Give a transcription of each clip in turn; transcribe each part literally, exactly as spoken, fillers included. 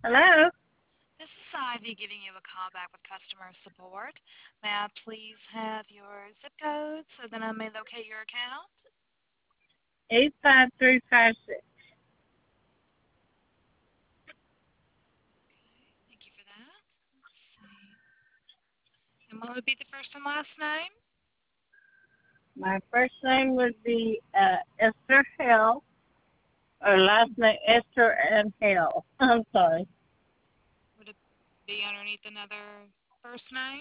Hello? This is Ivy giving you a call back with customer support. May I please have your zip code so that I may locate your account? eight five three five six. Thank you for that. Let's see. And what would be the first and last name? My first name would be uh, Esther Hell, or last name Esther and Hell. I'm sorry. Would it be underneath another first name?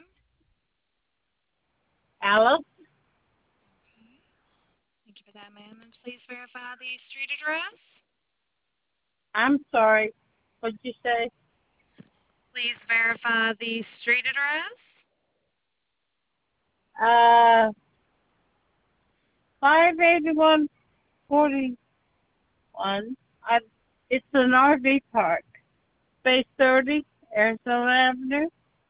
Alice? Okay. Thank you for that, ma'am. And please verify the street address. I'm sorry. What'd you say? Please verify the street address. Uh, five eighty-one forty-one. I, it's an R V park. Space thirty, Arizona Avenue.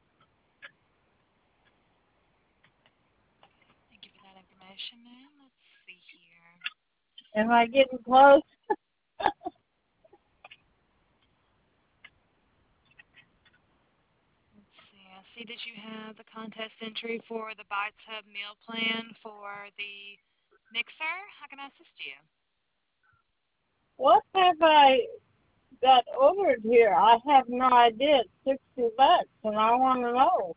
Thank you for that information, ma'am. Let's see here. Am I getting close? Let's see. I see that you have the contest entry for the Bites Hub meal plan for the mixer. How can I assist you? What have I got ordered here? I have no idea. It's sixty bucks, and I want to know.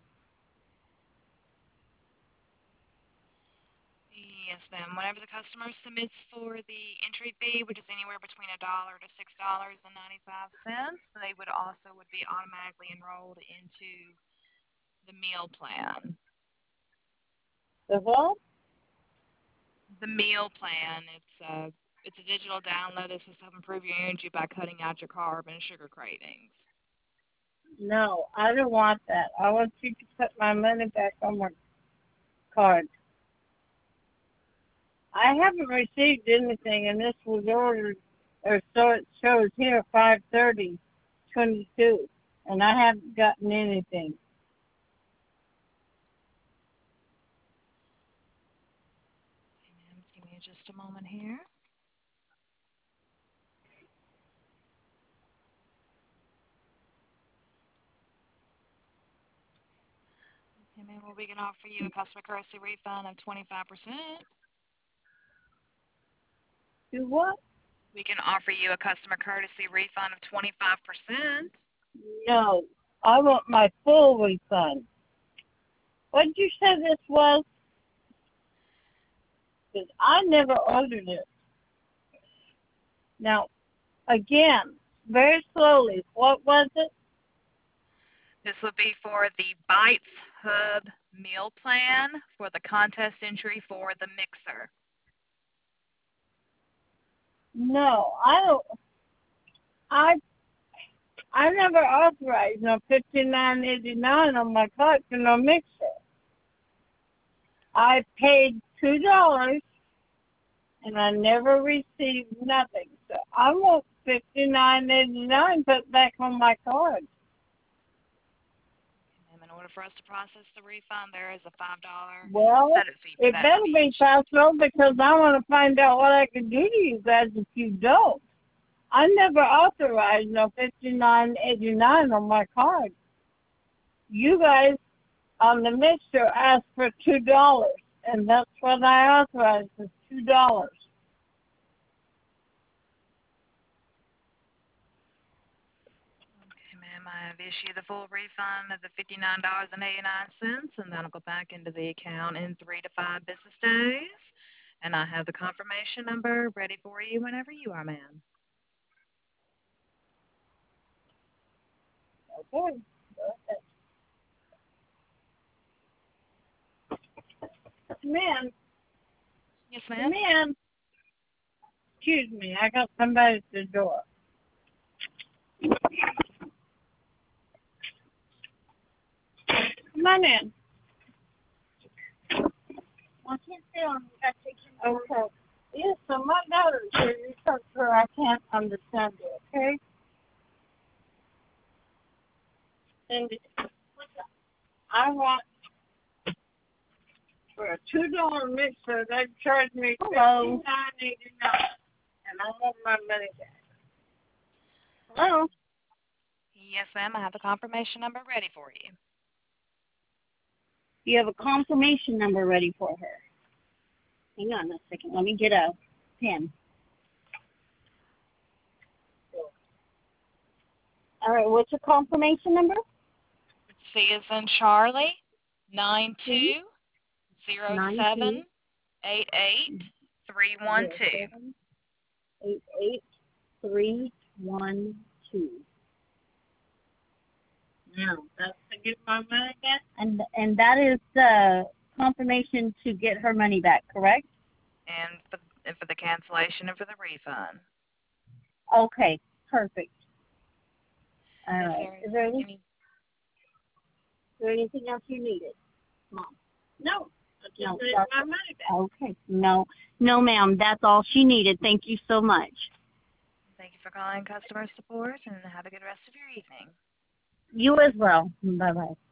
Yes, ma'am. Whenever the customer submits for the entry fee, which is anywhere between a dollar to six dollars and ninety-five cents, they would also would be automatically enrolled into the meal plan. The what? The meal plan. It's a it's a digital download that's supposed to help improve your energy by cutting out your carb and sugar cravings. No, I don't want that. I want you to put my money back on my card. I haven't received anything, and this was ordered, or so it shows here, five thirty twenty-two, and I haven't gotten anything. Okay, ma'am. Give me just a moment here. Okay, ma'am. Well, we can offer you a customer courtesy refund of twenty-five percent. Do what? We can offer you a customer courtesy refund of twenty-five percent. No, I want my full refund. What did you say this was? Because I never ordered it. Now, again, very slowly, what was it? This would be for the Bites Hub meal plan for the contest entry for the mixer. No, I don't. I I never authorized no fifty nine eighty nine on my card for no mixer. I paid two dollars and I never received nothing. So I want fifty nine eighty nine put back on my card. Okay, ma'am. In order for us to process the refund, there is a five dollars Well, setup fee for it that to better be be issued. faster because I want to find out what I can do to you guys if you don't. I never authorized no fifty nine eighty nine on my card. You guys on the mixer asked for two dollars, and that's what I authorized was two dollars. Okay, ma'am. I have issued the full refund of the fifty-nine dollars and eighty-nine cents, and that'll go back into the account in three to five business days. And I have the confirmation number ready for you whenever you are, ma'am. Okay. Man, Yes, ma'am. man, excuse me, I got somebody at the door. Come on in. What's your feeling? Okay. Yes, so my daughter's here. You talk to her. I can't understand you, okay? And I want for a two dollar mixer. They charge me fifty nine eighty nine, and I want my money back. Hello. Yes, ma'am. I have the confirmation number ready for you. You have a confirmation number ready for her. Hang on a second. Let me get a pen. All right, what's your confirmation number? C is in Charlie, nine two zero seven eight eight three one two. Eight eight three one two. Now, that's to get my money back? And and that is the confirmation to get her money back, correct? And for, and for the cancellation and for the refund. Okay, perfect. All Is right. there Is there any, any? is there anything else you needed, Mom? No. I just No, need that's- my money back. Okay. No, no, ma'am. That's all she needed. Thank you so much. Thank you for calling customer support, and have a good rest of your evening. You as well. Bye bye.